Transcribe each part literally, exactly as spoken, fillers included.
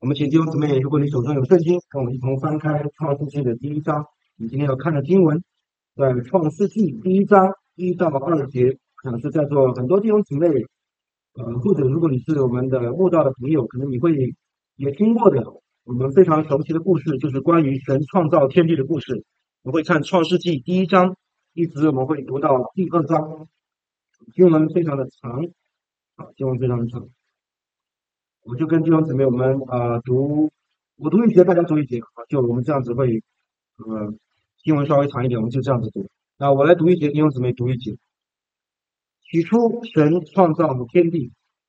我们请弟兄姊妹，如果你手上有圣经，跟我们一同翻开创世纪的第一章。你今天要看的经文，在创世纪第一章一到二节，可能是在座很多弟兄姊妹，呃，或者如果你是我们的慕道的朋友，可能你会也听过的，我们非常熟悉的故事，就是关于神创造天地的故事。我们会看创世纪第一章，一直我们会读到第二章，经文非常的长，啊，经文非常的长。我就跟弟兄姊妹我们呃读，我读一节，大家读一节啊，就我们这样子会，呃，经文稍微长一点，我们就这样子读。那我来读一节，弟兄姊妹读一节。起初，神创造了天地。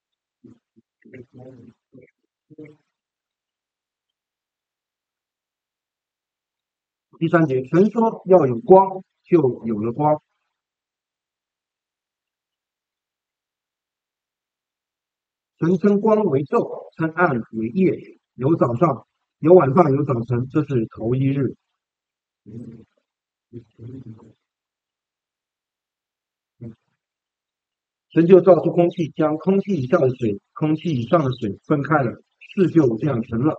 第三节，神说要有光，就有了光。神称光为昼，称暗为夜，有早上，有晚上，有早晨，这是头一日。神就造出空气，将空气以下的水、空气以上的水分开了，事就这样成了。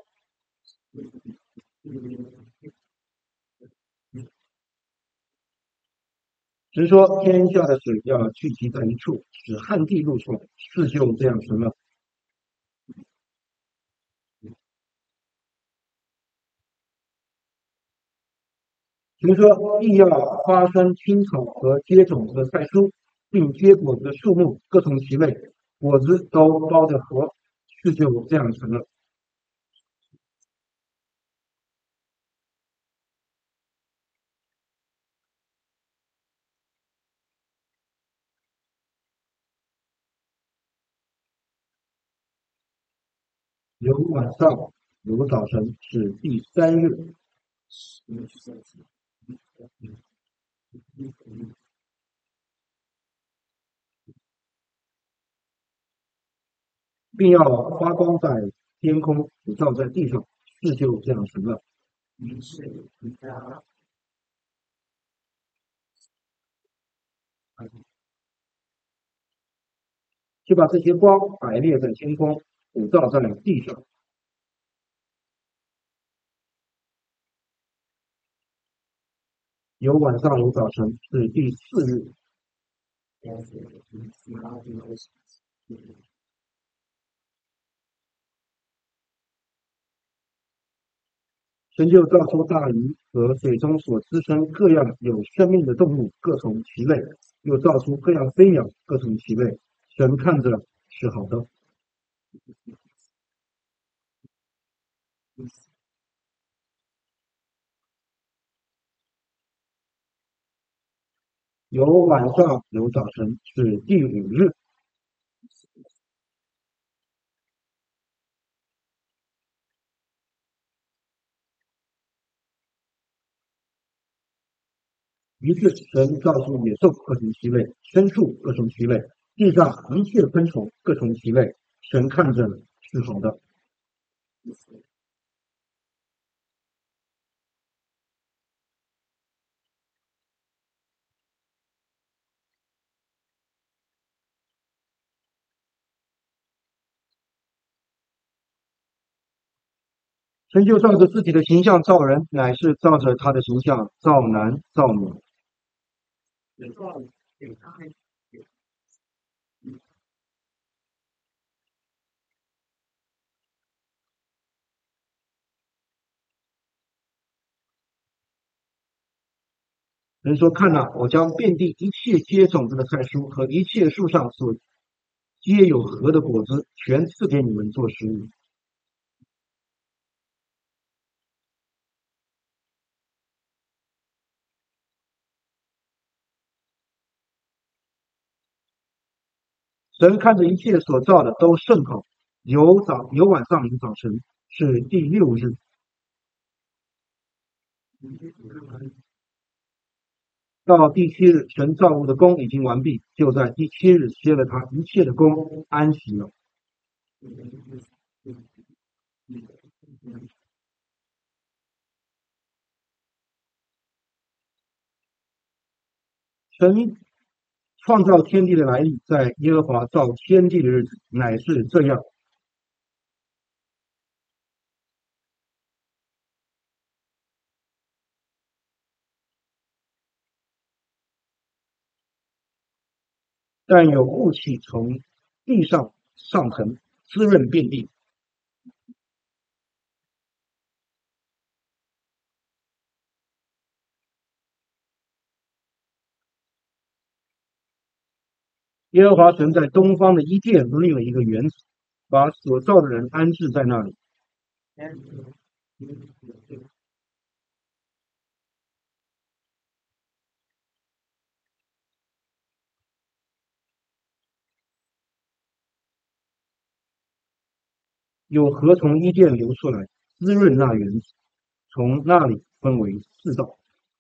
神说天下的水要聚集在一处，使旱地露出来，事就这样成了。神说地要发生青草和结种子的菜蔬，并结果子的树木各从其类，果子都包着核，事就这样成了。有晚上，有早晨，是第三日。并要发光在天空，普照在地上，事就这样成了。就把这些光摆列在天空，普照在地上。有晚上，有早晨，是第四日。神就造出大鱼和水中所滋生各样有生命的动物，各从其类；又造出各样飞鸟，各从其类。神看着是好的。有晚上，有早晨，是第五日。于是神造出野兽各从其类，牲畜各从其类，地上一切昆虫各从其类。神看着是好的。神就照着自己的形象造人，乃是照着他的形象造男造女。人说：看哪，我将遍地一切结种子的菜蔬和一切树上所结有核的果子，全赐给你们做食物。神看着一切所造的都甚好，有早有晚上有早晨，是第六日。到第七日，神造物的功已经完毕，就在第七日歇了他一切的功，安息了。神创造天地的来历，在耶和华造天地的日子，乃是这样。 但有雾气从地上上腾，滋润遍地。耶和华神在东方的伊甸立了一个园子，把所造的人安置在那里。有河从伊甸流出来，滋润那园子，从那里分为四道，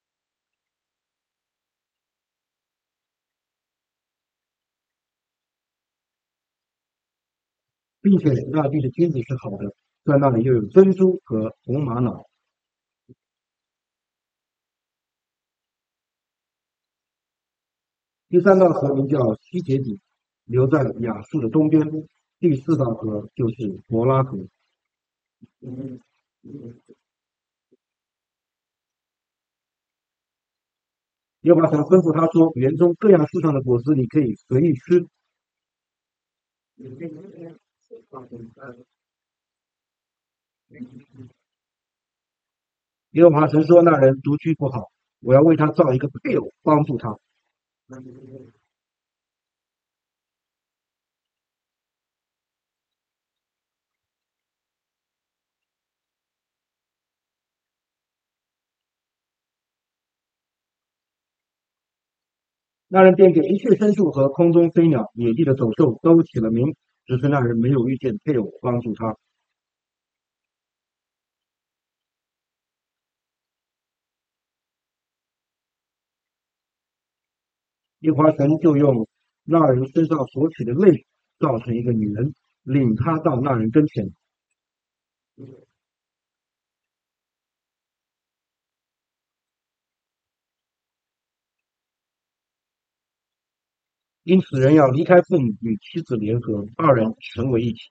并且那地的金子是好的，在那里又有珍珠和红玛瑙。第三道河名叫西结底，流在亚述的东边。第四道河就是伯拉河。耶和华神吩咐他说：“园中各样树上的果子，你可以随意吃。”耶和华神说：“那人独居不好，我要为他造一个配偶，帮助他。”那人便给一切牲畜和空中飞鸟、野地的走兽都起了名，只是那人没有遇见配偶帮助他。耶和华神就用那人身上所起的泪造成一个女人，领他到那人跟前。因此，人要离开父母，与妻子联合，二人成为一体。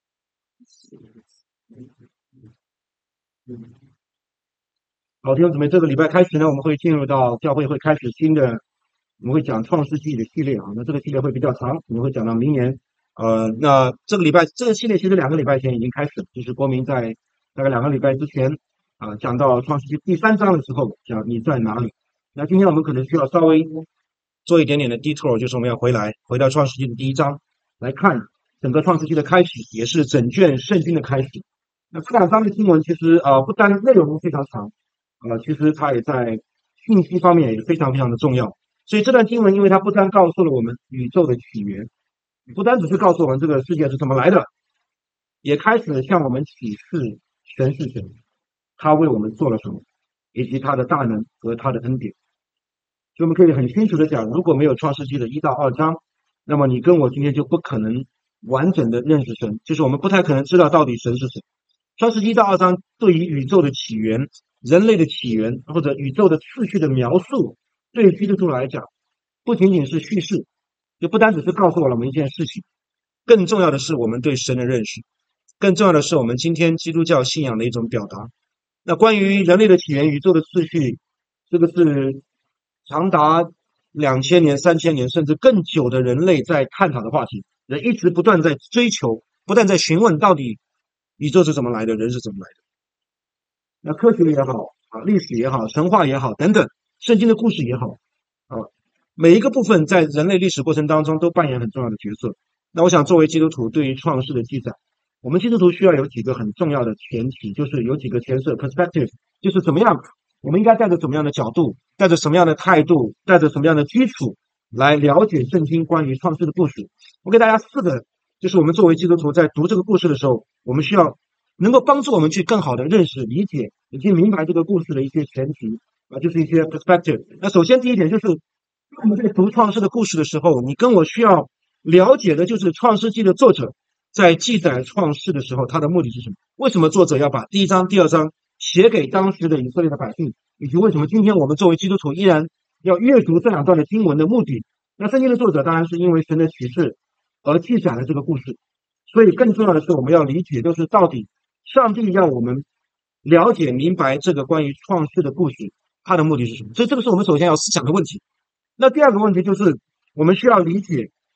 好，弟兄姊妹，这个礼拜开始呢，我们会进入到教会会开始新的，我们会讲创世纪的系列啊。那这个系列会比较长，我们会讲到明年。呃，那这个礼拜这个系列其实两个礼拜前已经开始了，就是国民在大概两个礼拜之前啊、呃，讲到创世纪第三章的时候，讲你在哪里。那今天我们可能需要稍微做一点点的 detour， 就是我们要回来回到创世纪的第一章来看整个创世纪的开始，也是整卷圣经的开始。那这两章的经文其实呃不单内容非常长。呃，其实它也在信息方面也非常非常的重要。所以这段经文，因为它不单告诉了我们宇宙的起源，不单只是告诉我们这个世界是怎么来的，也开始向我们启示神是谁，他为我们做了什么，以及他的大能和他的恩典。所以我们可以很清楚的讲，如果没有创世纪的一到二章，那么你跟我今天就不可能完整的认识神，就是我们不太可能知道到底神是谁。创世纪一到二章对于宇宙的起源、人类的起源或者宇宙的次序的描述，对于基督徒来讲，不仅仅是叙事，就不单只是告诉了我们一件事情，更重要的是我们对神的认识，更重要的是我们今天基督教信仰的一种表达。那关于人类的起源、宇宙的次序，这个是长达两千年、三千年甚至更久的人类在探讨的话题，人一直不断在追求，不断在询问到底宇宙是怎么来的，人是怎么来的。那科学也好啊，历史也好，神话也好等等，圣经的故事也好啊，每一个部分在人类历史过程当中都扮演很重要的角色。那我想作为基督徒，对于创世的记载，我们基督徒需要有几个很重要的前提，就是有几个前设 perspective， 就是怎么样，我们应该带着怎么样的角度，带着什么样的态度，带着什么样的基础来了解圣经关于创世的故事。我给大家四个，就是我们作为基督徒在读这个故事的时候，我们需要能够帮助我们去更好的认识、理解以及明白这个故事的一些前提啊，就是一些 perspective。那首先第一点就是，我们在读创世的故事的时候，你跟我需要了解的就是创世纪的作者在记载创世的时候，他的目的是什么？为什么作者要把第一章、第二章写给当时的以色列的百姓？以及为什么今天我们作为基督徒依然要阅读这两段的经文的目的？那圣经的作者当然是因为神的启示而记载了这个故事，所以更重要的是我们要理解，就是到底上帝要我们了解明白这个关于创世的故事，他的目的是什么？所以这个是我们首先要思想的问题。那第二个问题就是，我们需要理解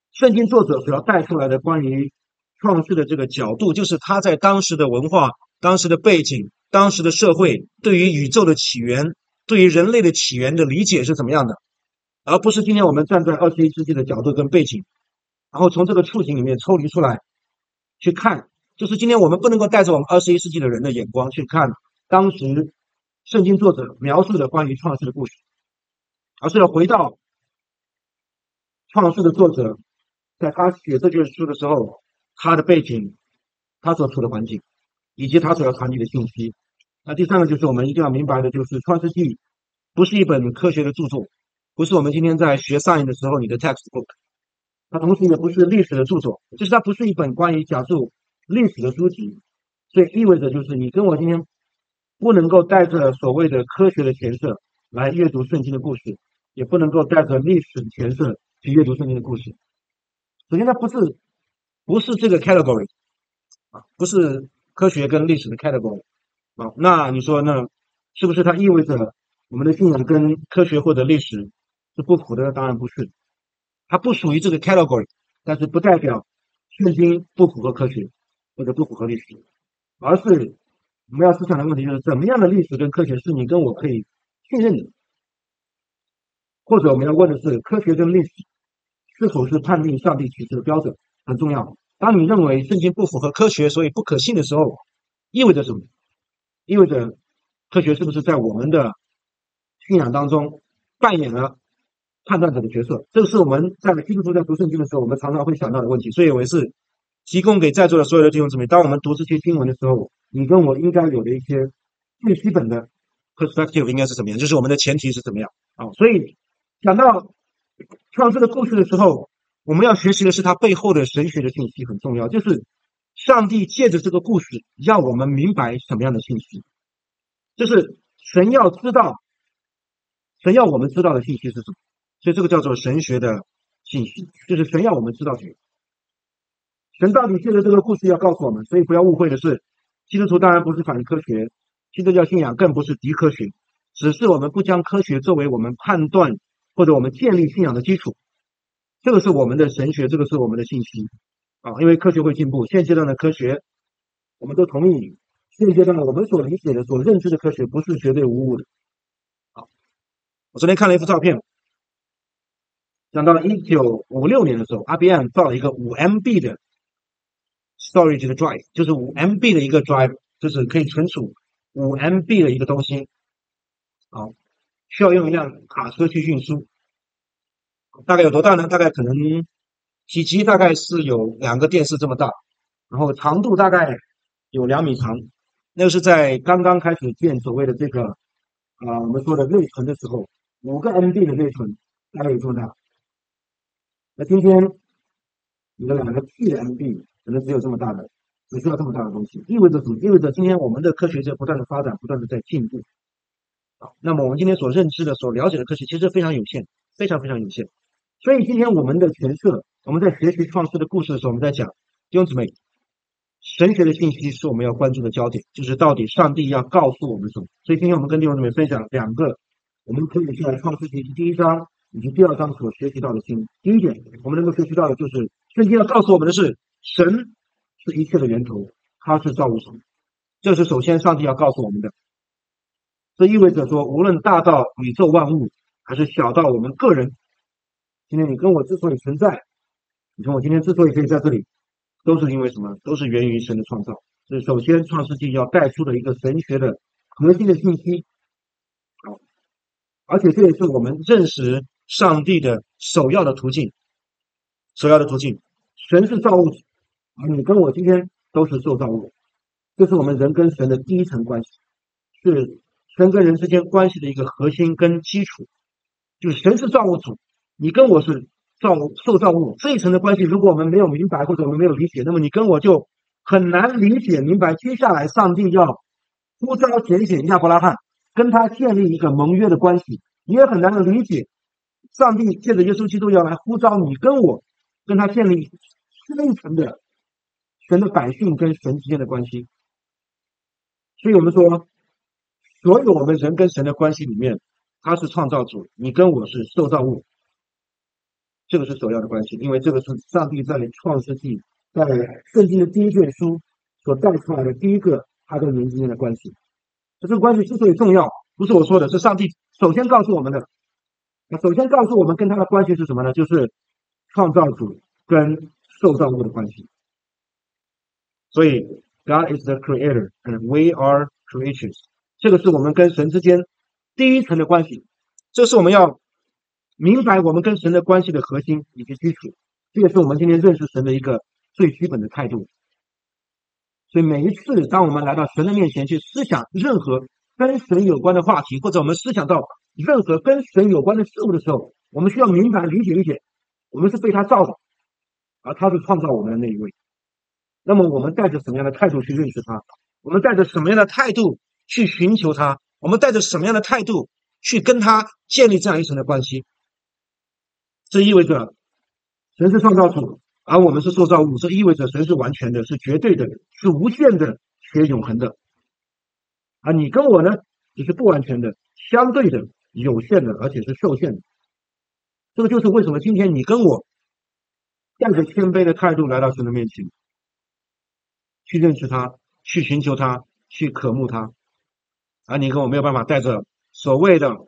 圣经作者所要带出来的关于创世的这个角度，就是他在当时的文化、当时的背景、当时的社会，对于宇宙的起源、对于人类的起源的理解是怎么样的，而不是今天我们站在二十一世纪的角度跟背景，然后从这个处境里面抽离出来去看，就是今天我们不能够带着我们二十一世纪的人的眼光去看当时圣经作者描述的关于创世的故事，而是要回到创世的作者在他写这卷书的时候，他的背景、他所处的环境，以及他所要传递的信息。那第三个就是我们一定要明白的，就是《创世纪》不是一本科学的著作，不是我们今天在学 science 的时候你的 textbook，它同时也不是历史的著作，就是它不是一本关于讲述历史的书籍，所以意味着就是你跟我今天不能够带着所谓的科学的前设来阅读圣经的故事，也不能够带着历史的前设去阅读圣经的故事。首先，它不是不是这个 category 啊，不是科学跟历史的 category 啊。那你说，那是不是它意味着我们的信仰跟科学或者历史是不符的？当然不是，它不属于这个 category，但是不代表圣经不符合科学或者不符合历史，而是我们要思想的问题就是怎么样的历史跟科学是你跟我可以信任的，或者我们要问的是科学跟历史是否是判定上帝启示的标准，很重要。当你认为圣经不符合科学，所以不可信的时候，意味着什么？意味着科学是不是在我们的信仰当中扮演了判断者的角色？这是我们在基督徒在读圣经的时候，我们常常会想到的问题。所以我也是提供给在座的所有的弟兄姊妹，当我们读这些经文的时候，你跟我应该有的一些最基本的 perspective 应该是怎么样，就是我们的前提是怎么样啊？所以讲到创世的故事的时候，我们要学习的是它背后的神学的信息，很重要。就是上帝借着这个故事，让我们明白什么样的信息，就是神要知道，神要我们知道的信息是什么。所以这个叫做神学的信息，就是神要我们知道什么。神到底借着这个故事要告诉我们，所以不要误会的是，基督徒当然不是反科学，基督教信仰更不是敌科学，只是我们不将科学作为我们判断或者我们建立信仰的基础。这个是我们的神学，这个是我们的信息啊，因为科学会进步。现阶段的科学，我们都同意，现阶段的我们所理解的、所认知的科学不是绝对无误的。好，我昨天看了一幅照片，讲到了一九五六年的时候 ，I B M 造了一个五 M B 的 storage 的 drive， 就是五 M B 的一个 drive， 就是可以存储五 M B 的一个东西，好，需要用一辆卡车去运输。大概有多大呢？大概可能体积大概是有两个电视这么大，然后长度大概有两米长。那个是在刚刚开始建所谓的这个啊、呃，我们说的内存的时候，五个 M B 的内存大概有这么大。那今天你的两个 T 的 M B 可能只有这么大的，只需要这么大的东西，意味着什么？意味着今天我们的科学在不断的发展，不断的在进步。啊，那么我们今天所认知的、所了解的科学其实非常有限，非常非常有限。所以今天我们的前设，我们在学习创世的故事的时候，我们在讲弟兄姊妹，神学的信息是我们要关注的焦点，就是到底上帝要告诉我们什么。所以今天我们跟弟兄姊妹分享两个，我们可以在创世纪第一章以及第二章所学习到的信。第一点，我们能够学习到的就是圣经要告诉我们的是，神是一切的源头，他是造物主，这是首先上帝要告诉我们的。这意味着说，无论大到宇宙万物，还是小到我们个人，今天你跟我之所以存在，你看我今天之所以可以在这里，都是因为什么？都是源于神的创造。所以首先创世纪要带出的一个神学的核心的信息，好，而且这也是我们认识上帝的首要的途径。首要的途径，神是造物主，而你跟我今天都是受造物，这是我们人跟神的第一层关系，是神跟人之间关系的一个核心跟基础。就是神是造物主，你跟我是造受造物，这一层的关系，如果我们没有明白或者我们没有理解，那么你跟我就很难理解明白接下来上帝要呼召拣选亚伯拉罕，跟他建立一个盟约的关系，你也很难理解上帝借着耶稣基督要来呼召你跟我，跟他建立深层的神的百姓跟神之间的关系。所以我们说，所有我们人跟神的关系里面，他是创造主，你跟我是受造物。 这个是首要的关系，因为这个是上帝在创世纪，在圣经的第一卷书所带出来的第一个他跟人之间的关系。这个关系之所以重要，不是我说的，是上帝首先告诉我们的。那首先告诉我们跟他的关系是什么呢？就是创造主跟受造物的关系。所以 God is the creator and we are creatures， 这个是我们跟神之间第一层的关系，这是我们要明白我们跟神的关系的核心以及基础，这也是我们今天认识神的一个最基本的态度。所以每一次当我们来到神的面前去思想任何跟神有关的话题，或者我们思想到任何跟神有关的事物的时候，我们需要明白理解一点，我们是被他造的，而他是创造我们的那一位。那么我们带着什么样的态度去认识他？我们带着什么样的态度去寻求他？我们带着什么样的态度去跟他建立这样一层的关系？这意味着神是创造主，而我们是受造物，这意味着神是完全的，是绝对的，是无限的，且永恒的。而你跟我呢，只是不完全的、相对的、有限的，而且是受限的。这个就是为什么今天你跟我带着谦卑的态度来到神的面前，去认识他，去寻求他，去渴慕他。而你跟我没有办法带着所谓的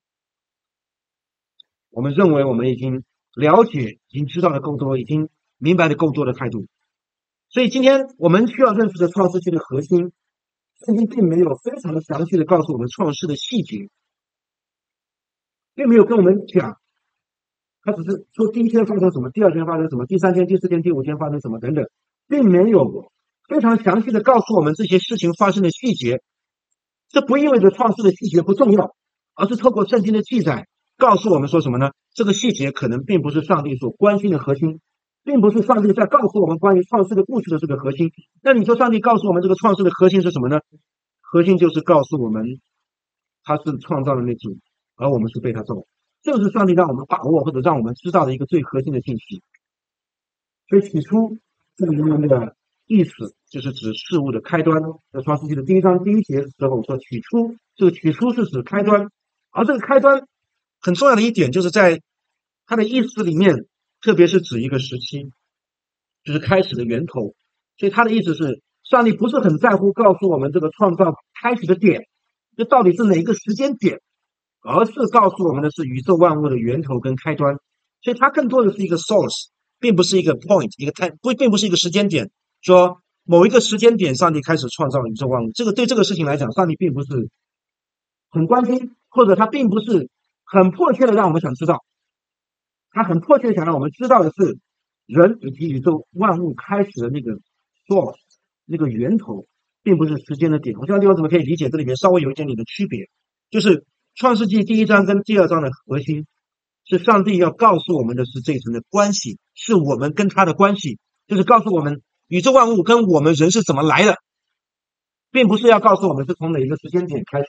我们认为我们已经了解、已经知道的够多、已经明白的够多的态度。所以今天我们需要认识的创世纪的核心，圣经并没有非常的详细的告诉我们创世的细节，并没有跟我们讲，他只是说第一天发生什么，第二天发生什么，第三天、第四天、第五天发生什么等等，并没有非常详细的告诉我们这些事情发生的细节。这不意味着创世的细节不重要，而是透过圣经的记载告诉我们说什么呢？这个细节可能并不是上帝所关心的核心，并不是上帝在告诉我们关于创世的故事的这个核心。那你说上帝告诉我们这个创世的核心是什么呢？核心就是告诉我们他是创造的那主，而我们是被他造的。这个是上帝让我们把握或者让我们知道的一个最核心的信息。所以起初这个原文的意思就是指事物的开端，在创世纪的第一章第一节的时候说起初，这个起初是指开端，而这个开端很重要的一点就是在它的意思里面，特别是指一个时期，就是开始的源头。所以它的意思是上帝不是很在乎告诉我们这个创造开始的点，这到底是哪一个时间点，而是告诉我们的是宇宙万物的源头跟开端。所以它更多的是一个 source， 并不是一个 point， 一个 time， 不并不是一个时间点，说某一个时间点上帝开始创造宇宙万物。这个对这个事情来讲，上帝并不是很关心，或者他并不是很迫切的让我们想知道。他很迫切想让我们知道的是人以及宇宙万物开始的那个 source， 那个源头，并不是时间的点。我相信我怎么可以理解这里面稍微有一点点的区别，就是创世纪第一章跟第二章的核心是上帝要告诉我们的是这一层的关系，是我们跟他的关系，就是告诉我们宇宙万物跟我们人是怎么来的，并不是要告诉我们是从哪一个时间点开始，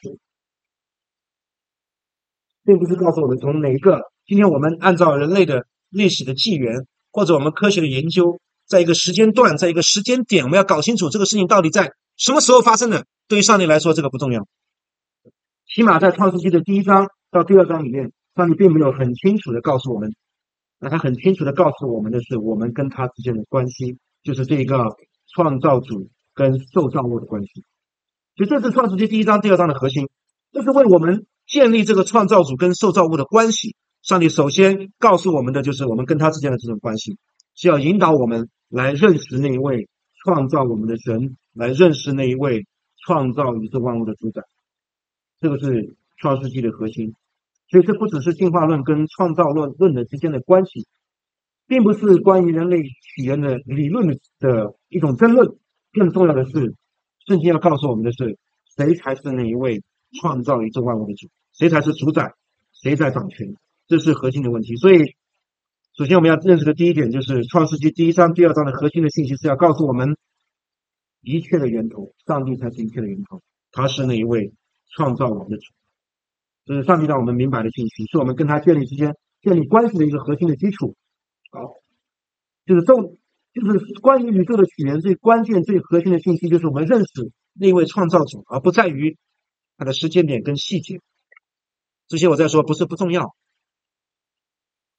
并不是告诉我们从哪一个今天我们按照人类的历史的纪元或者我们科学的研究，在一个时间段，在一个时间点，我们要搞清楚这个事情到底在什么时候发生的。对于上帝来说，这个不重要。起码在创世纪的第一章到第二章里面，上帝并没有很清楚的告诉我们，那他很清楚的告诉我们的是我们跟他之间的关系，就是这个创造主跟受造物的关系。所以这是创世纪第一章第二章的核心，这是为我们建立这个创造主跟受造物的关系。上帝首先告诉我们的就是我们跟他之间的这种关系，是要引导我们来认识那一位创造我们的神，来认识那一位创造宇宙万物的主宰。这个是创世纪的核心。所以这不只是进化论跟创造论论的之间的关系，并不是关于人类起源的理论的一种争论，更重要的是圣经要告诉我们的是谁才是那一位创造宇宙万物的主，谁才是主宰，谁在掌权，这是核心的问题。所以首先我们要认识的第一点就是创世纪第一章第二章的核心的信息是要告诉我们一切的源头，上帝才是一切的源头，他是那一位创造我们的主，这是上帝让我们明白的信息，是我们跟他建立之间建立关系的一个核心的基础。好，就是重就是关于宇宙的起源最关键最核心的信息，就是我们认识那位创造主，而不在于他的时间点跟细节。这些我在说不是不重要，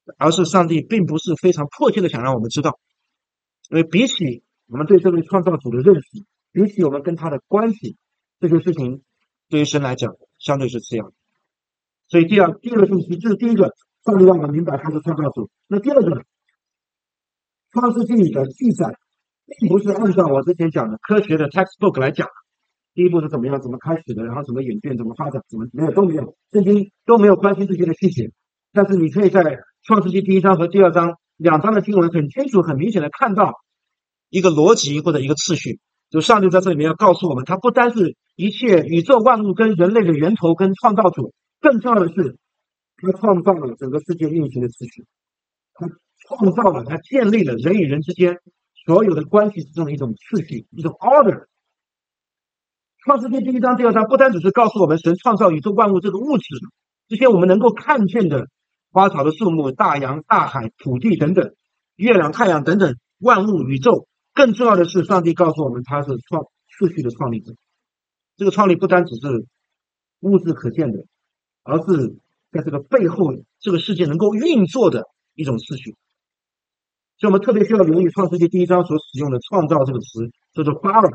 而是上帝并不是非常迫切的想让我们知道，因为比起我们对这位创造主的认识，比起我们跟他的关系，这些事情对于神来讲相对是次要的。所以第二第二个信息，这是第一个，上帝让我们明白他是创造主。那第二个，创世纪里的记载并不是按照我之前讲的科学的 textbook 来讲，第一步是怎么样，怎么开始的，然后怎么演变，怎么发展，怎么没有都没有，圣经都没有关心这些的细节。但是你可以在创世纪第一章和第二章两章的经文很清楚、很明显的看到一个逻辑或者一个次序，就上帝在这里面要告诉我们，他不单是一切宇宙万物跟人类的源头跟创造主，更重要的是他创造了整个世界运行的次序，他创造了，他建立了人与人之间所有的关系之中的一种次序，一种 order。创世纪第一章、第二章不单只是告诉我们神创造宇宙万物这个物质，这些我们能够看见的花草的树木、大洋、大海、土地等等，月亮、太阳等等万物宇宙。更重要的是，上帝告诉我们他是创次序的创立者。这个创立不单只是物质可见的，而是在这个背后这个世界能够运作的一种次序。所以我们特别需要留意创世纪第一章所使用的创造这个词，叫做 bara。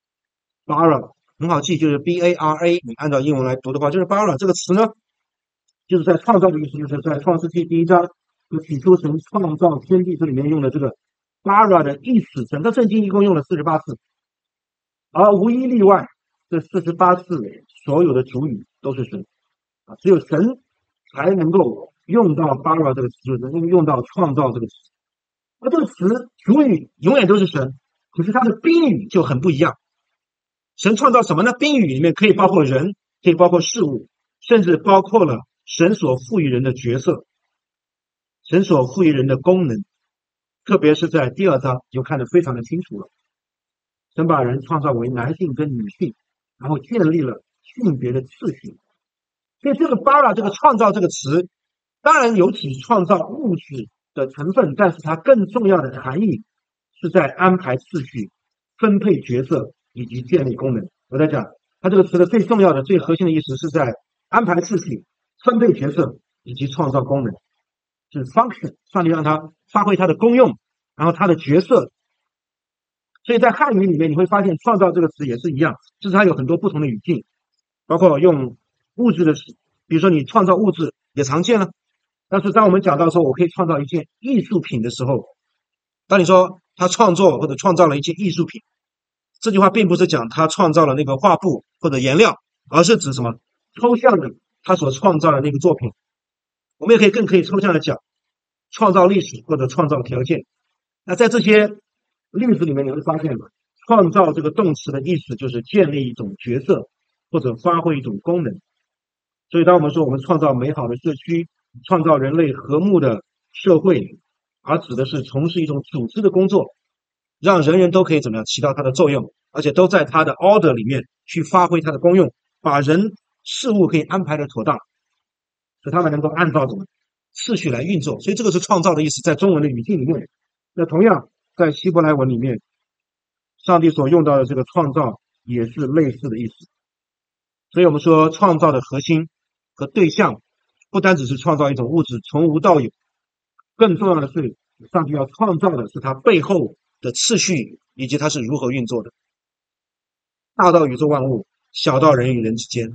bara 很好记，就是 B A R A， 你按照英文来读的话，就是 bara 这个词呢，就是在创造的意思，就是在创世纪第一章就起初神创造天地这里面用的这个 bara 的意思。整个圣经一共用了四十八次，而无一例外，这四十八次所有的主语都是神啊，只有神才能够用到 bara 这个词，能够用到创造这个词。而这个词主语永远都是神，可是它的宾语就很不一样。神创造什么呢？宾语里面可以包括人，可以包括事物，甚至包括了神所赋予人的角色，神所赋予人的功能。特别是在第二章就看得非常的清楚了，神把人创造为男性跟女性，然后建立了性别的次序。所以这个 bara 这个创造这个词当然有起创造物质的成分，但是它更重要的含义是在安排次序、分配角色以及建立功能。我在讲它这个词的最重要的最核心的意思是在安排次序、分配角色以及创造功能，是 function， 上帝让它发挥它的功用，然后它的角色。所以在汉语里面你会发现创造这个词也是一样，就是它有很多不同的语境，包括用物质的词，比如说你创造物质也常见了，但是当我们讲到说我可以创造一件艺术品的时候，当你说他创作或者创造了一件艺术品，这句话并不是讲他创造了那个画布或者颜料，而是指什么？抽象的他所创造的那个作品。我们也可以更可以抽象的讲创造历史或者创造条件。那在这些例子里面你会发现，创造这个动词的意思就是建立一种角色或者发挥一种功能。所以当我们说我们创造美好的社区，创造人类和睦的社会，而指的是从事一种组织的工作，让人人都可以怎么样起到它的作用，而且都在它的 order 里面去发挥它的功用，把人事物可以安排的妥当，使他们能够按照怎么次序来运作。所以这个是创造的意思，在中文的语境里面。那同样在希伯来文里面，上帝所用到的这个创造也是类似的意思。所以我们说创造的核心和对象不单只是创造一种物质从无到有，更重要的是上帝要创造的是它背后的次序以及它是如何运作的，大到宇宙万物，小到人与人之间。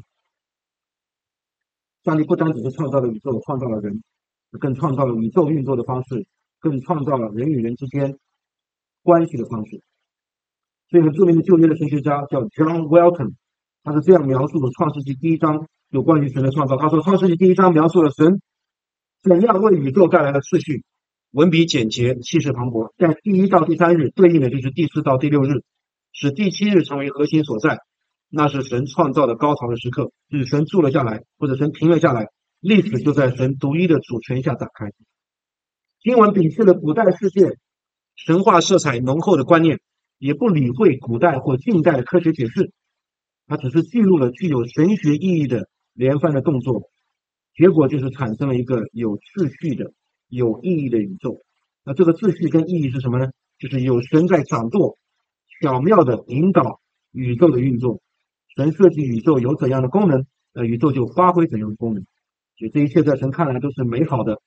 上帝不单只是创造了宇宙，创造了人，更创造了宇宙运作的方式，更创造了人与人之间关系的方式。所以很著名的旧约的神学家叫 John Welton， 他是这样描述的创世纪第一章有关于神的创造。他说创世纪第一章描述了神怎样为宇宙带来了次序，文笔简洁，气势磅礴。在第一到第三日对应的就是第四到第六日，使第七日成为核心所在，那是神创造的高潮的时刻，就是神住了下来，或者神停了下来，历史就在神独一的主权下展开。经文摒弃了古代世界神话色彩浓厚的观念，也不理会古代或近代的科学解释，它只是记录了具有神学意义的连番的动作，结果就是产生了一个有秩序的有意义的宇宙。那这个秩序跟意义是什么呢？就是有神在掌舵，巧妙的引导宇宙的运作。神设计宇宙有怎样的功能，呃，宇宙就发挥怎样的功能。所以这一切在神看来都是美好的，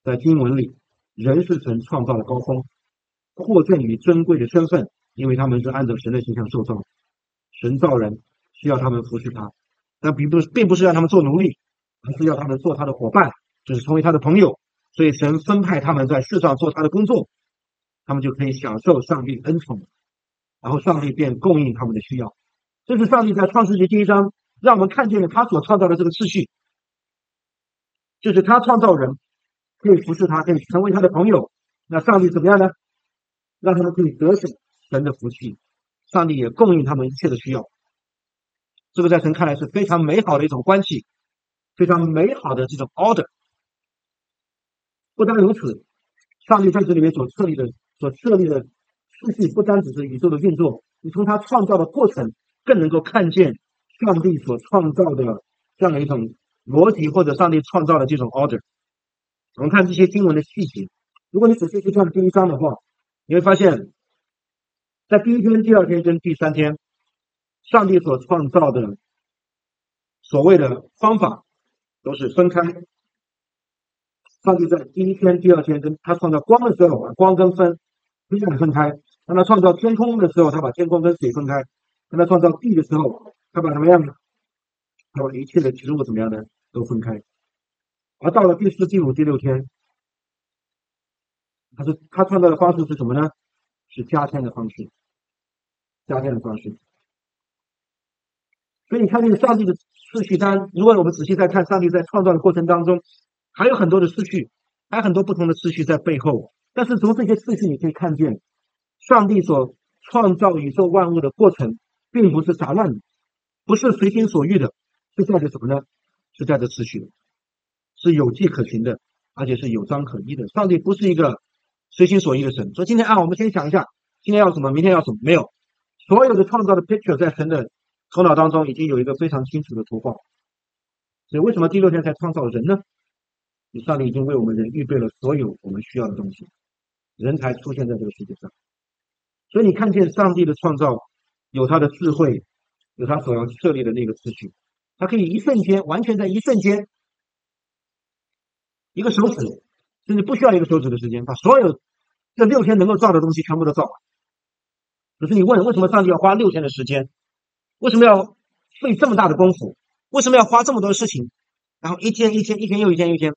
在经文里，人是神创造的高峰，获赠于珍贵的身份，因为他们是按照神的形象受造。神造人需要他们服侍他，但并不是并不是让他们做奴隶，而是要他们做他的伙伴，就是成为他的朋友。所以神分派他们在世上做他的工作，他们就可以享受上帝恩宠，然后上帝便供应他们的需要。这是上帝在创世纪第一章让我们看见了他所创造的这个秩序，就是他创造人可以服侍他，可以成为他的朋友。那上帝怎么样呢？让他们可以得享神的福气，上帝也供应他们一切的需要。这个在神看来是非常美好的一种关系，非常美好的这种 order。 不单如此，上帝在这里面所设立的所设立的秩序不单只是宇宙的运作，你从他创造的过程更能够看见上帝所创造的这样的一种逻辑，或者上帝创造的这种 order。 我们看这些经文的细节，如果你仔细去看第一章的话，你会发现在第一天、第二天跟第三天，上帝所创造的所谓的方法都是分开。上帝在第一天、第二天跟他创造光的时候，把光跟分非常分开；当他创造天空的时候，他把天空跟水分开；当他创造地的时候，他把什么样呢？他把一切的植物怎么样呢？都分开。而到了第四、第五、第六天，他是他创造的方式是什么呢？是加添的方式，加添的方式。所以你看这个上帝的次序单，如果我们仔细再看上帝在创造的过程当中，还有很多的次序，还有很多不同的次序在背后。但是从这些次序你可以看见，上帝所创造宇宙万物的过程并不是杂乱的，不是随心所欲的，是带着什么呢？是带着次序的，是有迹可循的，而且是有章可依的。上帝不是一个随心所欲的神，说今天啊，我们先想一下今天要什么，明天要什么，没有。所有的创造的 picture 在神的头脑当中已经有一个非常清楚的图画。所以为什么第六天才创造人呢？上帝已经为我们人预备了所有我们需要的东西，人才出现在这个世界上。所以你看见上帝的创造有他的智慧，有他所要设立的那个秩序，他可以一瞬间，完全在一瞬间，一个手指，甚至不需要一个手指的时间，把所有这六天能够造的东西全部都造完。可是你问，为什么上帝要花六天的时间？为什么要费这么大的功夫？为什么要花这么多的事情？然后一天一天，一天又一天又一天。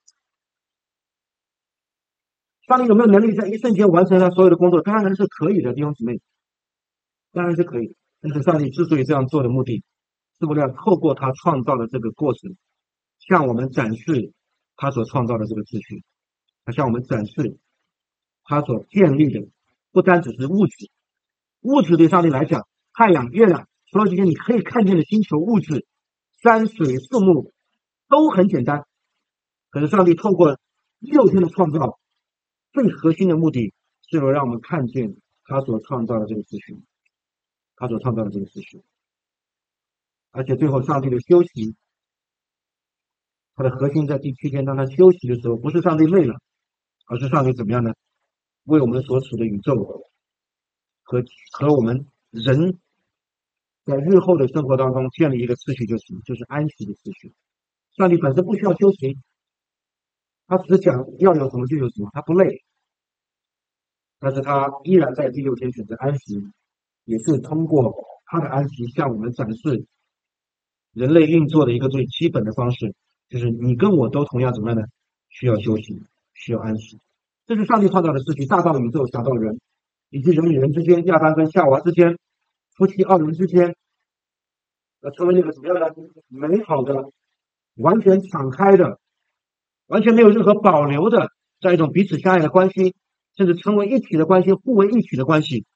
上帝有没有能力在一瞬间完成他所有的工作？当然是可以的，弟兄姊妹，当然是可以。但是上帝之所以这样做的目的，是为了透过他创造的这个过程，向我们展示他所创造的这个秩序，他向我们展示他所建立的不单只是物质，物质对上帝来讲，太阳、月亮，所有这些你可以看见的星球物质、山水、树木都很简单。可是上帝透过六天的创造，最核心的目的是为了让我们看见他所创造的这个秩序，他所创造的这个秩序。而且最后上帝的休息，他的核心在第七天，当他休息的时候，不是上帝累了，而是上帝怎么样呢？为我们所处的宇宙和和我们人在日后的生活当中建立一个秩序，就是就是安息的秩序。上帝本身不需要休息，他只是讲要有什么就有什么，他不累。但是他依然在第六天选择安息，也是通过他的安息向我们展示人类运作的一个最基本的方式，就是你跟我都同样怎么样呢？需要休息，需要安息。这是上帝创造的秩序，大到宇宙，小到人，以及人与人之间，亚当跟夏娃之间，夫妻二人之间，要成为那个怎么样的美好的、完全敞开的、完全没有任何保留的这样一种彼此相爱的关系，甚至成为一体的关系，互为一体的关系。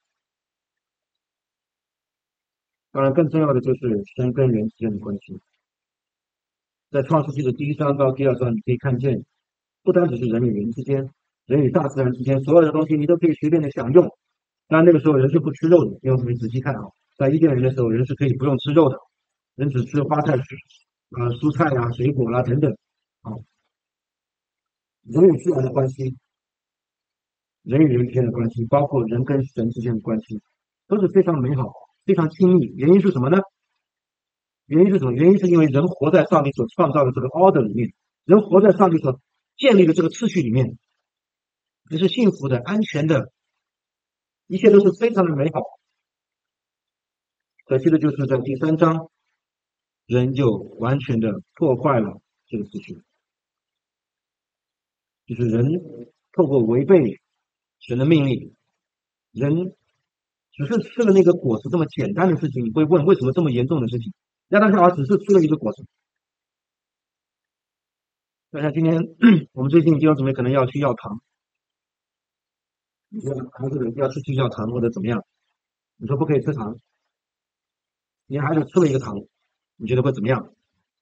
当然更重要的就是神跟人之间的关系。在创世纪的第一章到第二章，你可以看见不单只是人与人之间，人与大自然之间，所有的东西你都可以随便的享用。当然那个时候人是不吃肉的，因为我们仔细看啊，在伊甸园的时候人是可以不用吃肉的，人只吃花菜、呃蔬菜啊、水果啦、啊、等等。啊，人与自然的关系，人与人之间的关系，包括人跟神之间的关系，都是非常美好、非常亲密。原因是什么呢？原因是什么？原因是因为人活在上帝所创造的这个 order 里面，人活在上帝所建立的这个秩序里面，你是幸福的、安全的，一切都是非常的美好。可惜的就是在第三章，人就完全的破坏了这个秩序，就是人透过违背神的命令，人只是吃了那个果子这么简单的事情，你会问为什么这么严重的事情？亚当夏娃只是吃了一个果子。就像今天我们最近弟兄姊妹可能要去要糖，你说孩子要去去要糖或者怎么样，你说不可以吃糖，你孩子吃了一个糖，你觉得会怎么样？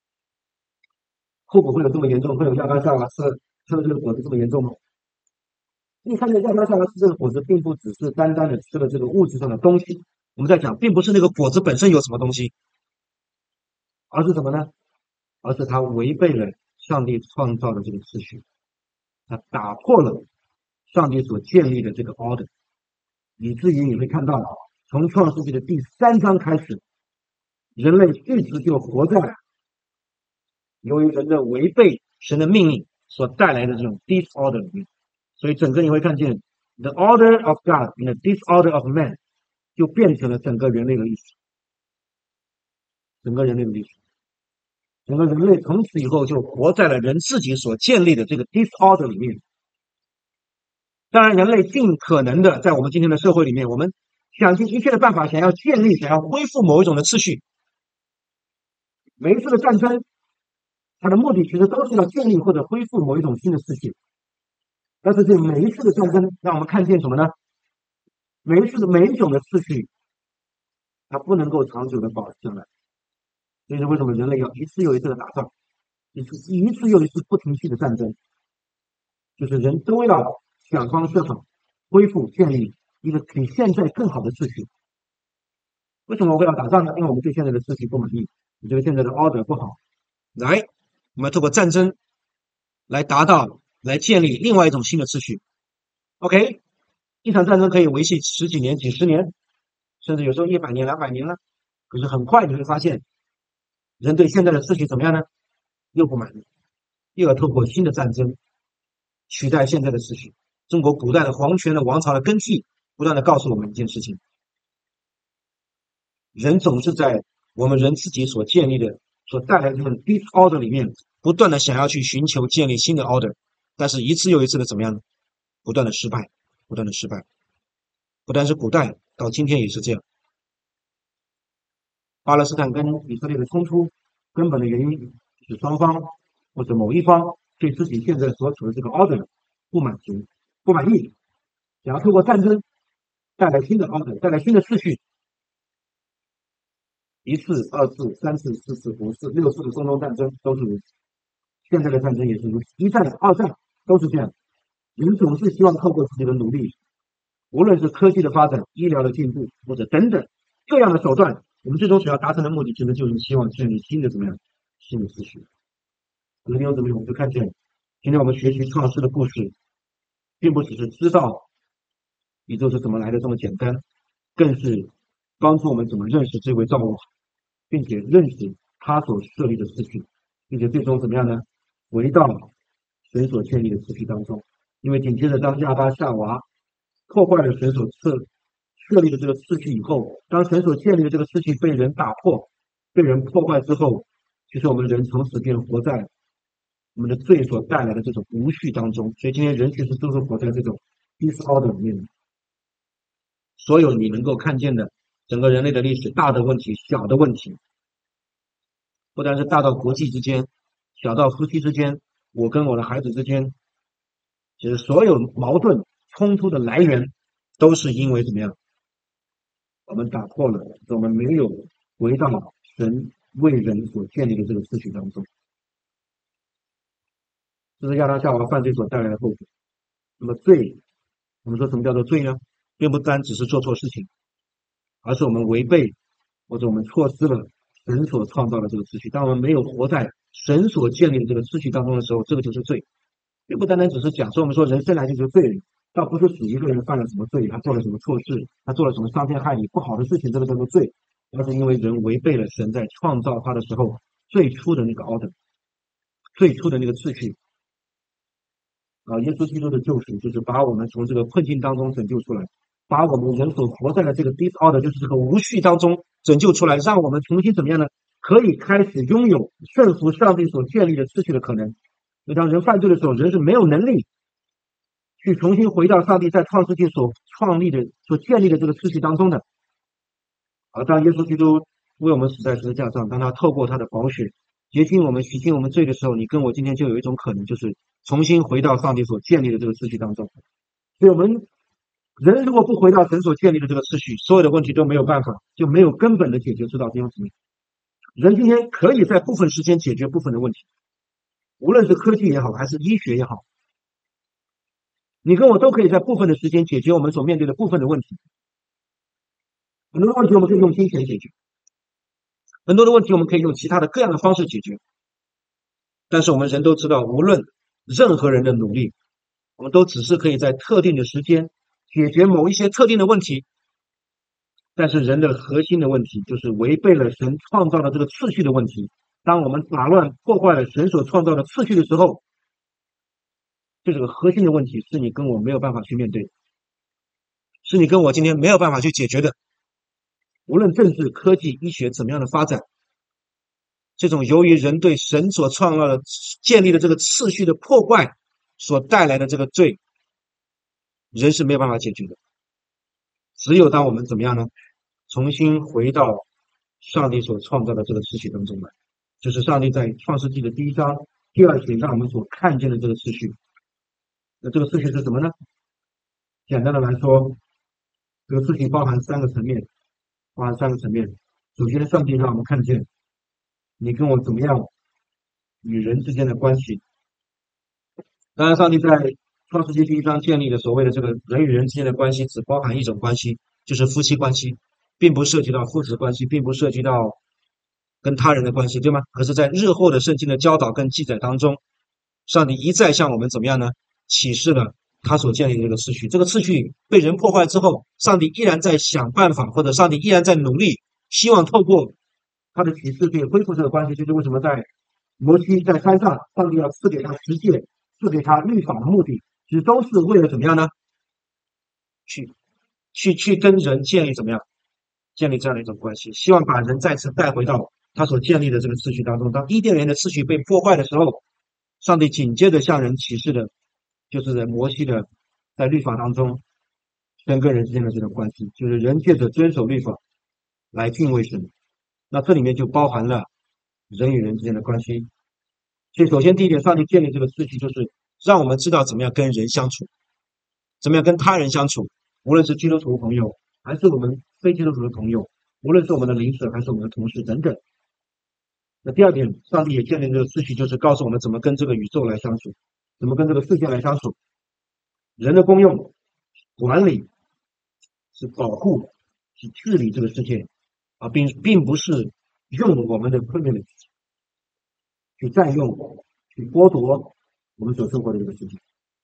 后果会有这么严重？会有亚当夏娃吃了吃了这个果子这么严重吗？你看见亚当夏娃吃这个果子，并不只是单单的吃了这个物质上的东西，我们在讲，并不是那个果子本身有什么东西，而是什么呢？而是他违背了上帝创造的这个秩序，他打破了上帝所建立的这个 order， 以至于你会看到，从创世纪的第三章开始，人类一直就活在由于人的违背神的命令所带来的这种 disorder 里面。所以整个你会看见 the order of God in the disorder of man 就变成了整个人类的历史，整个人类的历史，整个人类从此以后就活在了人自己所建立的这个 disorder 里面。当然，人类尽可能的在我们今天的社会里面，我们想尽一切的办法，想要建立、想要恢复某一种的秩序。每一次的战争，它的目的其实都是要建立或者恢复某一种新的秩序。但是这每一次的战争，让我们看见什么呢？每一次的每一种的秩序，它不能够长久的保持下来。这是为什么人类要一次又一次的打仗，一次一次又一次不停息的战争，就是人都要想方设法恢复建立一个比现在更好的秩序。为什么我会要打仗呢？因为我们对现在的秩序不满意，你觉得现在的 order 不好，来，我们要透过战争来达到、来建立另外一种新的秩序。OK， 一场战争可以维系十几年、几十年，甚至有时候一百年、两百年了。可是很快你会发现，人对现在的秩序怎么样呢？又不满意，又要透过新的战争取代现在的秩序。中国古代的皇权的王朝的根基，不断的告诉我们一件事情：人总是在我们人自己所建立的、所带来的这种 disorder 里面，不断的想要去寻求建立新的 order， 但是一次又一次的怎么样呢？不断的失败，不断的失败。不但是古代，到今天也是这样。巴勒斯坦跟以色列的冲突，根本的原因是双方或者某一方对自己现在所处的这个 order 不满足、不满意，想要透过战争带来新的 order， 带来新的秩序。一次、二次、三次、四次、五次、六次的中东战争都是如此，现在的战争也是如此，一战、二战都是这样。人总是希望透过自己的努力，无论是科技的发展、医疗的进步，或者等等各样的手段，我们最终所要达成的目的，其实就是希望建立新的怎么样、新的秩序。可能有怎么样，我们就看见，今天我们学习创世的故事，并不只是知道宇宙是怎么来的这么简单，更是帮助我们怎么认识这位造物主，并且认识他所设立的秩序，并且最终怎么样呢？回到神所建立的秩序当中。因为紧接着当亚当夏娃破坏了神所设设立的这个秩序以后，当神所建立的这个秩序被人打破、被人破坏之后，其实我们人从此便活在我们的罪所带来的这种无序当中。所以今天人其实都是活在这种 disorder 里面。所有你能够看见的整个人类的历史，大的问题、小的问题，不单是大到国际之间，小到夫妻之间，我跟我的孩子之间，其实所有矛盾冲突的来源都是因为怎么样？我们打破了，我们没有回到神为人所建立的这个秩序当中。这是亚当夏娃犯罪所带来的后果。那么罪，我们说什么叫做罪呢？并不单只是做错事情，而是我们违背或者我们错失了神所创造的这个秩序。当我们没有活在神所建立的这个秩序当中的时候，这个就是罪。并不单单只是讲说我们说人生来就是罪人，倒不是指一个人犯了什么罪，他做了什么错事，他做了什么伤天害理不好的事情，这个叫做罪，而是因为人违背了神在创造他的时候最初的那个 order， 最初的那个秩序。 啊，耶稣基督的救赎就是把我们从这个困境当中拯救出来，把我们人所活在的这个 disorder， 就是这个无序当中拯救出来，让我们重新怎么样呢？可以开始拥有顺服上帝所建立的秩序的可能。所以当人犯罪的时候，人是没有能力去重新回到上帝在创世纪所创立的、所建立的这个秩序当中的。而当耶稣基督为我们死在十字架上，当他透过他的宝血洁净我们、洗净我们罪的时候，你跟我今天就有一种可能，就是重新回到上帝所建立的这个秩序当中。所以我们人如果不回到神所建立的这个秩序，所有的问题都没有办法，就没有根本的解决。知道弟兄姊妹，人今天可以在部分时间解决部分的问题，无论是科技也好，还是医学也好，你跟我都可以在部分的时间解决我们所面对的部分的问题。很多的问题我们可以用金钱解决，很多的问题我们可以用其他的各样的方式解决。但是我们人都知道，无论任何人的努力，我们都只是可以在特定的时间解决某一些特定的问题。但是人的核心的问题就是违背了神创造的这个次序的问题。当我们打乱破坏了神所创造的次序的时候，这个核心的问题是你跟我没有办法去面对，是你跟我今天没有办法去解决的。无论政治、科技、医学怎么样的发展，这种由于人对神所创造的建立的这个次序的破坏所带来的这个罪，人是没有办法解决的。只有当我们怎么样呢？重新回到上帝所创造的这个秩序当中来，就是上帝在创世纪的第一章第二节让我们所看见的这个秩序。那这个秩序是什么呢？简单的来说，这个秩序包含三个层面，包含三个层面。首先，上帝让我们看见你跟我怎么样与人之间的关系。当然，上帝在创世纪第一章建立的所谓的这个人与人之间的关系，只包含一种关系，就是夫妻关系，并不涉及到父子关系，并不涉及到跟他人的关系，对吗？可是在日后的圣经的教导跟记载当中，上帝一再向我们怎么样呢？启示了他所建立的这个次序。这个次序被人破坏之后，上帝依然在想办法，或者上帝依然在努力，希望透过他的启示可以恢复这个关系。就是为什么在摩西在山上，上帝要赐给他十诫，赐给他律法的目的，其实都是为了怎么样呢？去去去跟人建立怎么样？建立这样的一种关系，希望把人再次带回到他所建立的这个次序当中。当伊甸园的次序被破坏的时候，上帝紧接着向人启示的，就是在摩西的在律法当中人跟人之间的这种关系，就是人借着遵守律法来敬畏神。那这里面就包含了人与人之间的关系。所以首先第一点，上帝建立这个次序，就是让我们知道怎么样跟人相处，怎么样跟他人相处，无论是基督徒朋友还是我们非基督徒的朋友，无论是我们的邻舍还是我们的同事等等。那第二点，上帝也建立这个次序，就是告诉我们怎么跟这个宇宙来相处，怎么跟这个世界来相处。人的功用管理是保护，是治理这个世界啊，并并不是用我们的 privilege 去占用、去剥夺我们所生活的这个世界。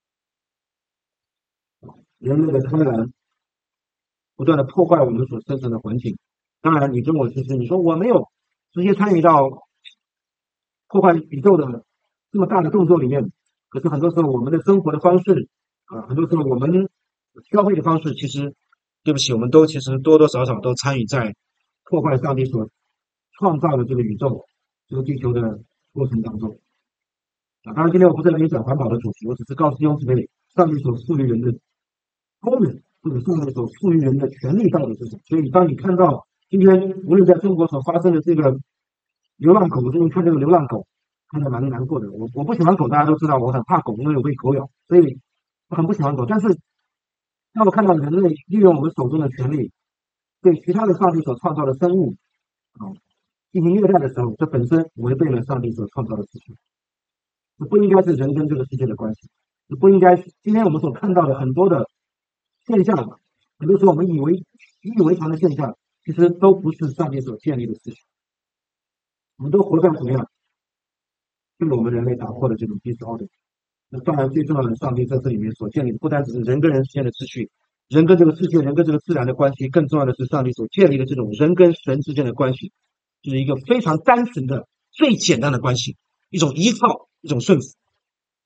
人类的贪婪不断的破坏我们所生存的环境。当然，你跟我其实你说我没有直接参与到破坏宇宙的这么大的动作里面，可是很多时候我们的生活的方式啊，很多时候我们消费的方式，其实对不起，我们都其实多多少少都参与在破坏上帝所创造的这个宇宙、这个地球的过程当中。啊，当然今天我不是跟你讲环保的主题，我只是告诉弟兄姊妹，上帝所赋予人的功能，或者上帝所赋予人的权利到底是什么。所以当你看到今天无论在中国所发生的这个流浪狗，我最近看这个流浪狗，看得蛮难过的。我我不喜欢狗，大家都知道，我很怕狗，因为我被狗咬，所以我很不喜欢狗。但是当我看到人类利用我们手中的权利，对其他的上帝所创造的生物啊进行虐待的时候，这本身违背了上帝所创造的秩序。这不应该是人跟这个世界的关系，这不应该是今天我们所看到的很多的现象，很多时候我们以为习以为常的现象，其实都不是上帝所建立的秩序。我们都活在怎么样？就是我们人类打破的这种 disorder。那当然，最重要的，上帝在这里面所建立的，不单只是人跟人之间的秩序，人跟这个世界、人跟这个自然的关系，更重要的是上帝所建立的这种人跟神之间的关系，就是一个非常单纯的、最简单的关系，一种依靠，一种顺服。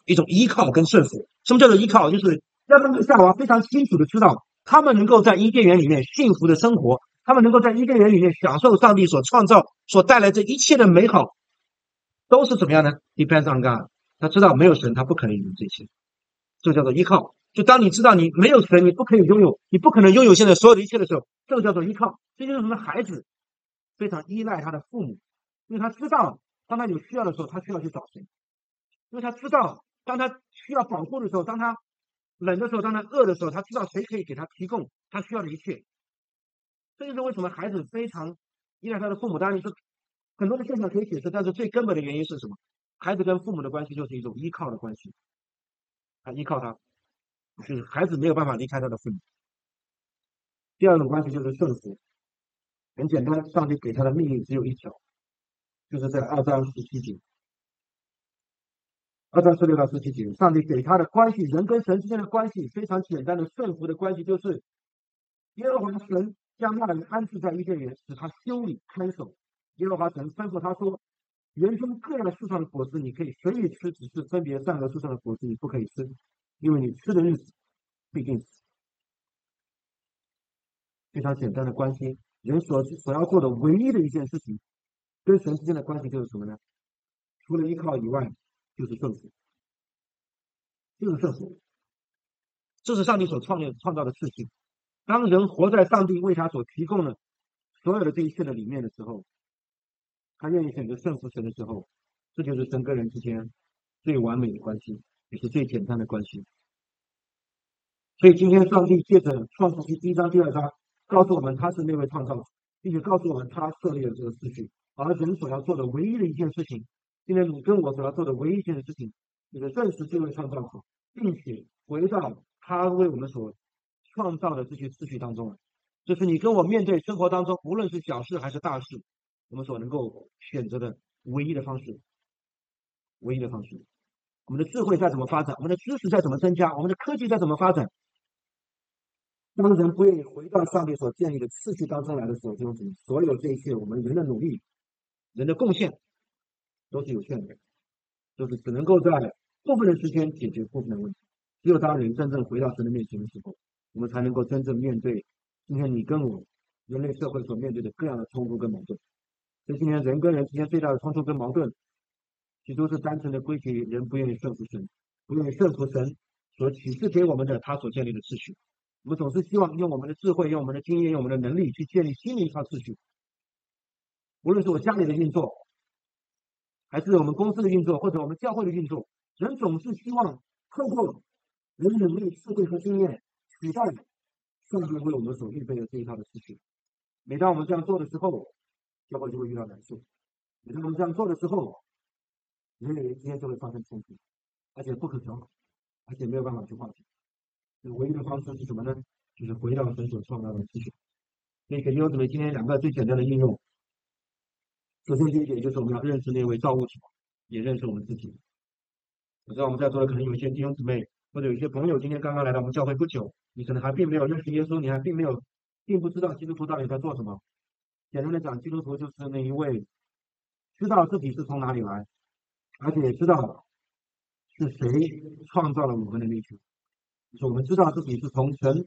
一种依靠跟顺服。什么叫做依靠？就是亚当跟夏娃非常清楚的知道，他们能够在伊甸园里面幸福的生活，他们能够在伊甸园里面享受上帝所创造、所带来这一切的美好，都是怎么样呢 ？Depends on God。他知道没有神，他不可能有这些，这叫做依靠。就当你知道你没有神，你不可以拥有，你不可能拥有现在所有的一切的时候，这个叫做依靠。这就是什么？孩子非常依赖他的父母，因为他知道，当他有需要的时候，他需要去找谁。因为他知道，当他需要保护的时候，当他冷的时候，当他饿的时候，他知道谁可以给他提供他需要的一切。这就是为什么孩子非常依赖他的父母。当然，你说很多的现象可以解释，但是最根本的原因是什么？孩子跟父母的关系就是一种依靠的关系，他依靠他，就是孩子没有办法离开他的父母。第二种关系就是顺服，很简单，上帝给他的命令只有一条，就是在二章十七节。二章十六到十七节，上帝给他的关系，人跟神之间的关系非常简单的顺服的关系，就是耶和华神将那人安置在伊甸园，使他修理看守。耶和华神吩咐他说：“园中各样树上的果子你可以随意吃，只是分别善恶树上的果子你不可以吃，因为你吃的日子必定死。”非常简单的关系，人所所要做的唯一的一件事情，跟神之间的关系就是什么呢？除了依靠以外，就是顺服，就是顺服。这是上帝所创立创造的事情。当人活在上帝为他所提供的所有的这一切的里面的时候，他愿意选择顺服神的时候，这就是神跟人之间最完美的关系，也是最简单的关系。所以今天上帝借着创世纪第一章、第二章，告诉我们他是那位创造者，并且告诉我们他设立了这个秩序。而人所要做的唯一的一件事情，今天你跟我所要做的唯一一件事情，就是认识这位创造者，并且回到他为我们所创造的这些秩序当中。这是你跟我面对生活当中，无论是小事还是大事，我们所能够选择的唯一的方式，唯一的方式。我们的智慧再怎么发展，我们的知识再怎么增加，我们的科技再怎么发展，当人不愿意回到上帝所建立的次序当中来的时候，就所有这些我们人的努力、人的贡献都是有限的，就是只能够在部分的时间解决部分的问题。只有当人真正回到神的面前的时候，我们才能够真正面对今天你跟我人类社会所面对的各样的冲突跟矛盾。所以今天人跟人之间最大的冲突跟矛盾，其实都是单纯的归结于人不愿意顺服神，不愿意顺服神所启示给我们的他所建立的秩序。我们总是希望用我们的智慧、用我们的经验、用我们的能力去建立新的一套秩序。无论是我家里的运作，还是我们公司的运作，或者我们教会的运作，人总是希望透过人的能力、智慧和经验，取代上帝为我们所预备的这一套的秩序。每当我们这样做的时候，教会就会遇到难处；每当我们这样做的时候，人与人之间就会发生冲突，而且不可调和，而且没有办法去化解。唯一的方式是什么呢？就是回到神所创造的秩序。所以给弟兄姊妹今天两个最简单的应用。首先第一点就是我们要认识那位造物主，也认识我们自己。我知道我们在座的可能有一些弟兄姊妹或者有一些朋友今天刚刚来到我们教会不久，你可能还并没有认识耶稣，你还并没有并不知道基督徒到底在做什么。简单的讲，基督徒就是那一位知道自己是从哪里来，而且也知道是谁创造了我们的那群。就是我们知道自己是从神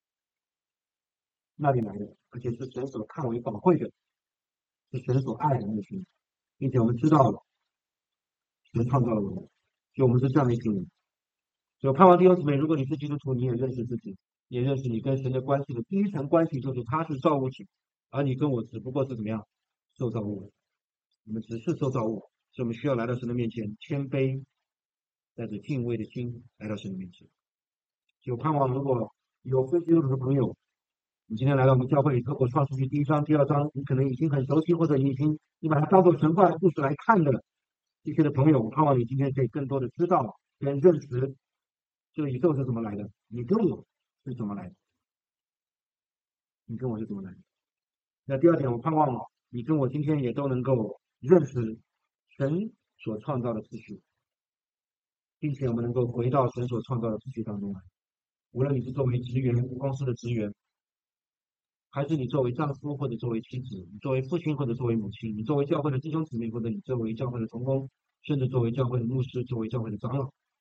那里来的，而且是神所看为宝贵的，是神所爱的那群，并且我们知道神创造了我们，所以我们是这样的一群人。所以我盼望弟兄姊妹，如果你是基督徒，你也认识自己，也认识你跟神的关系的第一层关系，就是他是造物主，而你跟我只不过是怎么样受造物，我们只是受造物，所以我们需要来到神的面前，谦卑，带着敬畏的心来到神的面前。就盼望如果有非基督徒的朋友，你今天来到我们教会，透过创世纪第一章、第二章，你可能已经很熟悉，或者你已经你把它当做神话的故事来看的这些的朋友，我盼望你今天可以更多的知道跟认识这个宇宙是怎么来的，你跟我是怎么来的，你跟我是怎么来的。那第二点，我盼望你跟我今天也都能够认识神所创造的秩序，并且我们能够回到神所创造的秩序当中来。无论你是作为职员，公司的职员，还是你作为丈夫或者作为妻子，你作为父亲或者作为母亲，你作为教会的弟兄姊妹，或者你作为教会的同工，甚至作为教会的牧师，作为教会的长老，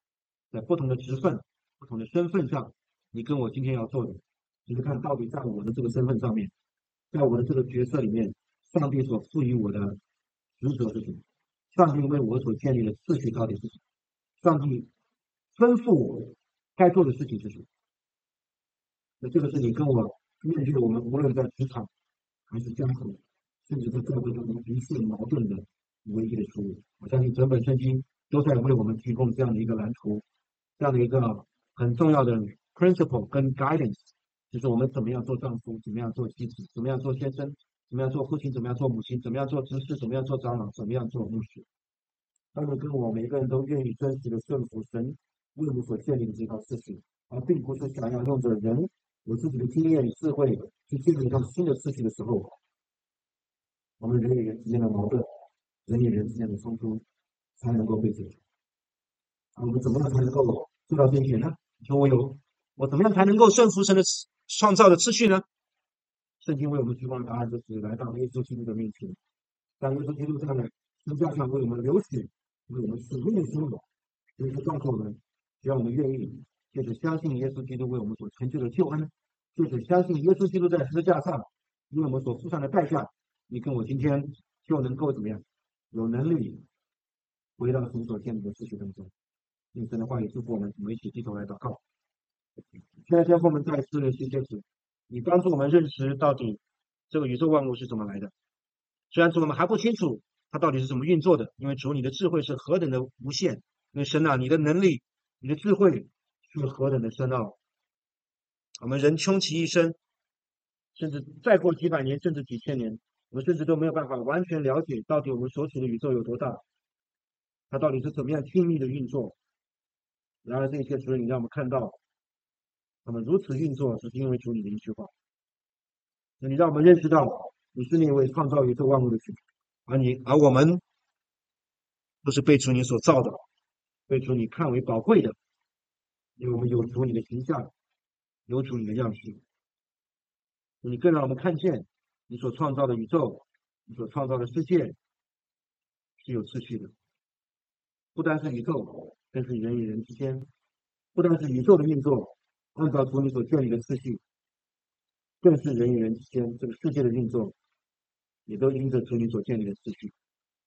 在不同的职分、不同的身份上，你跟我今天要做的，就是看到底在我的这个身份上面，在我的这个角色里面，上帝所赋予我的职责是什么？上帝为我所建立的次序到底是什么？上帝吩咐我该做的事情是什么？那这个是你跟我面对我们无论在职场还是家庭，甚至在教会当中一切矛盾的唯一的出路。我相信整本圣经都在为我们提供这样的一个蓝图，这样的一个很重要的 principle 跟 guidance，就是我们怎么样做丈夫，怎么样做妻子，怎么样做先生，怎么样做父亲，怎么样做母亲，怎么样做执事，怎么样做长老，怎么样做牧师。他们跟我每个人都愿意真实的顺服神为我们所建立的这套秩序，而并不是想要用着人有自己的经验智慧去建立一套新的秩序的时候，我们人与人之间的矛盾，人与人之间的冲突才能够被解决。我们怎么样才能够做到这一点呢？你说我有，我怎么样才能够顺服神的创造的秩序呢？圣经为我们提供的答案就是来到耶稣基督的面前，当耶稣基督在十字架上为我们流血，为我们死命的时候，耶稣告诉我们，只要我们愿意，就是相信耶稣基督为我们所成就的救恩，就是相信耶稣基督在十字架上为我们所付上的代价，你跟我今天就能够怎么样，有能力回到神所建立的秩序当中。用神的话语祝福我们，我们一起低头来祷告。现在天父，我们再次的谢谢主，你帮助我们认识到底这个宇宙万物是怎么来的。虽然主我们还不清楚它到底是怎么运作的，因为主你的智慧是何等的无限，因为神啊，你的能力、你的智慧是何等的深奥。我们人穷其一生，甚至再过几百年，甚至几千年，我们甚至都没有办法完全了解到底我们所处的宇宙有多大，它到底是怎么样精密的运作。然而这一切主你让我们看到，他们如此运作，只是因为主你的一句话。那你让我们认识到，你是那位创造宇宙万物的主，而你而我们都是被主你所造的，被主你看为宝贵的，因为我们有主你的形象，有主你的样式。你更让我们看见你所创造的宇宙，你所创造的世界是有秩序的，不单是宇宙，更是人与人之间，不单是宇宙的运作按照主你所建立的次序，更是人与人之间这个世界的运作也都因着主你所建立的次序。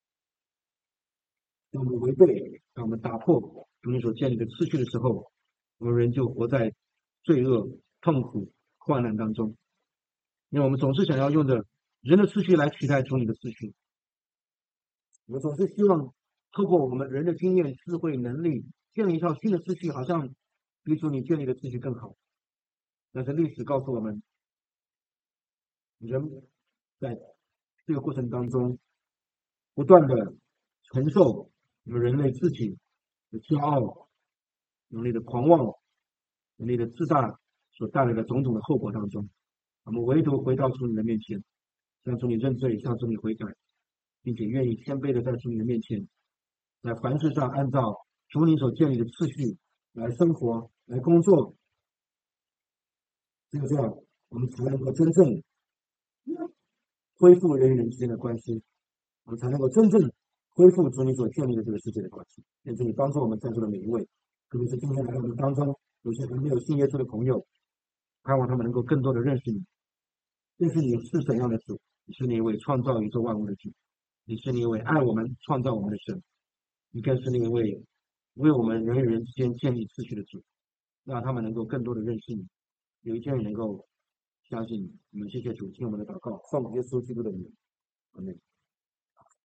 当我们违背，当我们打破主你所建立的次序的时候，我们人就活在罪恶、痛苦、患难当中。因为我们总是想要用着人的次序来取代主你的次序，我们总是希望透过我们人的经验、智慧、能力，建立一套新的次序，好像比主你建立的次序更好。但是历史告诉我们，人在这个过程当中，不断的承受我们人类自己的骄傲、能力的狂妄、能力的自大所带来的种种的后果当中。我们唯独回到主你的面前，向主你认罪，向主你悔改，并且愿意谦卑的在主你的面前，在凡事上按照主你所建立的次序来生活、来工作。只有这样，我们才能够真正恢复人与人之间的关系，我们才能够真正恢复主你所建立的这个世界的关系。愿主你帮助我们在座的每一位，特别是今天来到我们当中有些还没有信耶稣的朋友，盼望他们能够更多的认识你。认识你是怎样的主，你是那位创造宇宙万物的主，你是那位爱我们、创造我们的神，你更是那位为我们人与人之间建立秩序的主，让他们能够更多的认识你，有一天也能够相信你。我们谢谢主，听我们的祷告，奉耶稣基督的名，阿门。